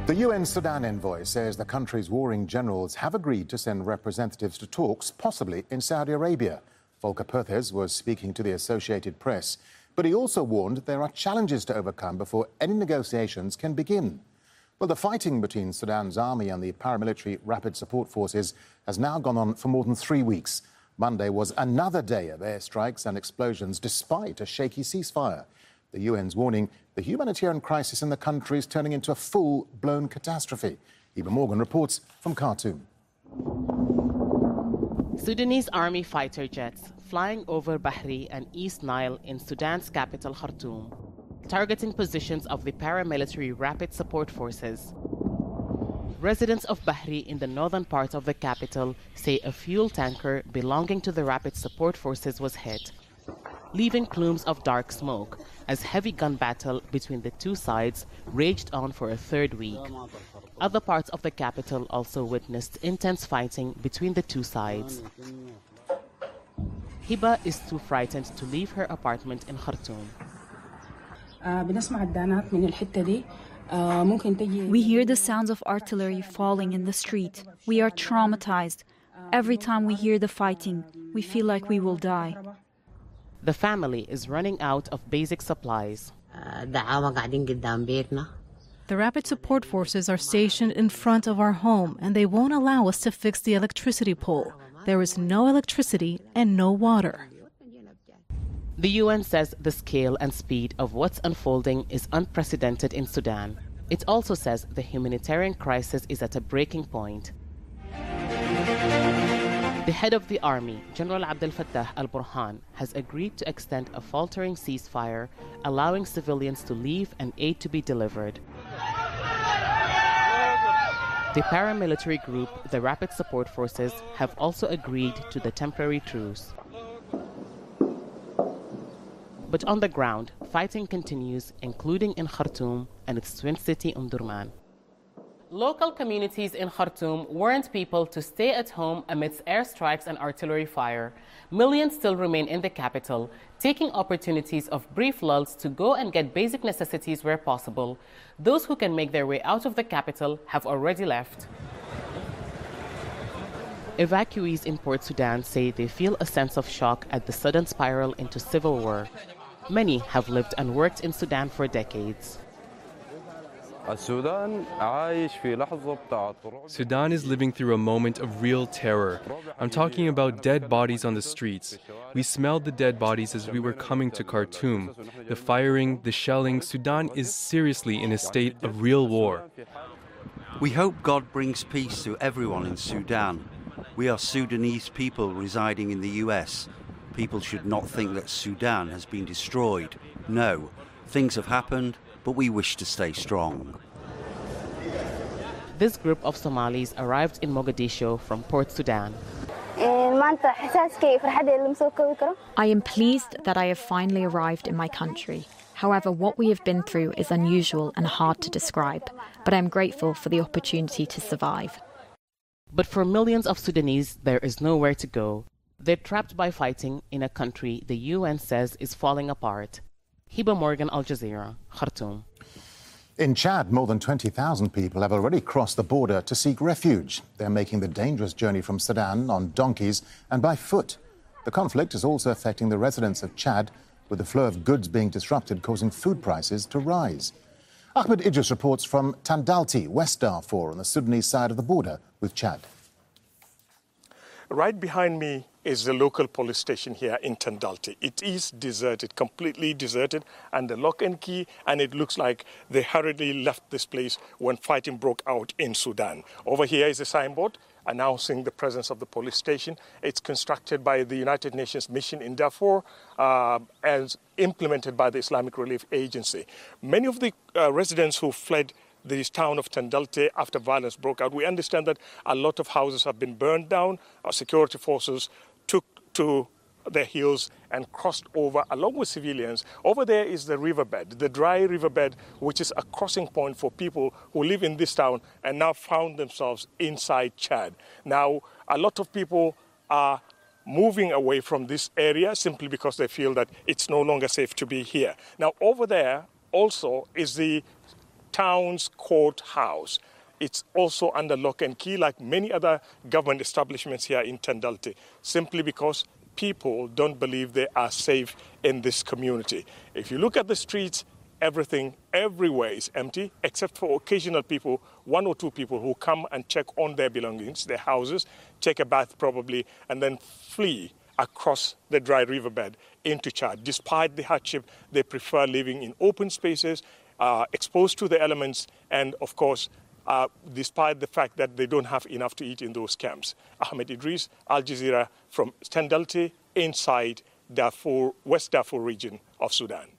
The UN Sudan envoy says the country's warring generals have agreed to send representatives to talks, possibly in Saudi Arabia. Volker Perthes was speaking to the Associated Press, but he also warned there are challenges to overcome before any negotiations can begin. Well, the fighting between Sudan's army and the paramilitary Rapid Support Forces has now gone on for more than 3 weeks. Monday was another day of airstrikes and explosions despite a shaky ceasefire. The UN's warning the humanitarian crisis in the country is turning into a full-blown catastrophe. Eva Morgan reports from Khartoum. Sudanese army fighter jets flying over Bahri and East Nile in Sudan's capital Khartoum, targeting positions of the paramilitary Rapid Support Forces. Residents of Bahri in the northern part of the capital say a fuel tanker belonging to the Rapid Support Forces was hit, leaving plumes of dark smoke as heavy gun battle between the two sides raged on for a third week. Other parts of the capital also witnessed intense fighting between the two sides. Hiba is too frightened to leave her apartment in Khartoum. We hear the sounds of artillery falling in the street. We are traumatized. Every time we hear the fighting, we feel like we will die. The family is running out of basic supplies. The Rapid Support Forces are stationed in front of our home, and they won't allow us to fix the electricity pole. There is no electricity and no water. The UN says the scale and speed of what's unfolding is unprecedented in Sudan. It also says the humanitarian crisis is at a breaking point. The head of the army, General Abdel Fattah al-Burhan, has agreed to extend a faltering ceasefire, allowing civilians to leave and aid to be delivered. The paramilitary group, the Rapid Support Forces, have also agreed to the temporary truce. But on the ground, fighting continues, including in Khartoum and its twin city, Omdurman. Local communities in Khartoum warned people to stay at home amidst airstrikes and artillery fire. Millions still remain in the capital, taking opportunities of brief lulls to go and get basic necessities where possible. Those who can make their way out of the capital have already left. Evacuees in Port Sudan say they feel a sense of shock at the sudden spiral into civil war. Many have lived and worked in Sudan for decades. Sudan is living through a moment of real terror. I'm talking about dead bodies on the streets. We smelled the dead bodies as we were coming to Khartoum. The firing, the shelling, Sudan is seriously in a state of real war. We hope God brings peace to everyone in Sudan. We are Sudanese people residing in the US. People should not think that Sudan has been destroyed. No, things have happened, but we wish to stay strong. This group of Somalis arrived in Mogadishu from Port Sudan. I am pleased that I have finally arrived in my country. However, what we have been through is unusual and hard to describe, but I am grateful for the opportunity to survive. But for millions of Sudanese, there is nowhere to go. They're trapped by fighting in a country the UN says is falling apart. Hiba Morgan, Al Jazeera, Khartoum. In Chad, more than 20,000 people have already crossed the border to seek refuge. They're making the dangerous journey from Sudan on donkeys and by foot. The conflict is also affecting the residents of Chad, with the flow of goods being disrupted, causing food prices to rise. Ahmed Idris reports from Tandalti, West Darfur, on the Sudanese side of the border with Chad. Right behind me is the local police station here in Tandalti. It is deserted, completely deserted, under lock and key, and it looks like they hurriedly left this place when fighting broke out in Sudan. Over here is a signboard announcing the presence of the police station. It's constructed by the United Nations mission in Darfur and implemented by the Islamic Relief Agency. Many of the residents who fled this town of Tandalti after violence broke out, we understand that a lot of houses have been burned down. Our security forces took to their heels and crossed over along with civilians. Over there is the riverbed, the dry riverbed, which is a crossing point for people who live in this town and now found themselves inside Chad. Now, a lot of people are moving away from this area simply because they feel that it's no longer safe to be here. Now, over there also is the town's courthouse. It's also under lock and key, like many other government establishments here in Tendalti, simply because people don't believe they are safe in this community. If you look at the streets, everything everywhere is empty, except for occasional people, 1 or 2 people who come and check on their belongings, their houses, take a bath probably, and then flee across the dry riverbed into Chad. Despite the hardship, they prefer living in open spaces, exposed to the elements, and of course, despite the fact that they don't have enough to eat in those camps. Ahmed Idris, Al Jazeera from Tendalti inside Darfur, West Darfur region of Sudan.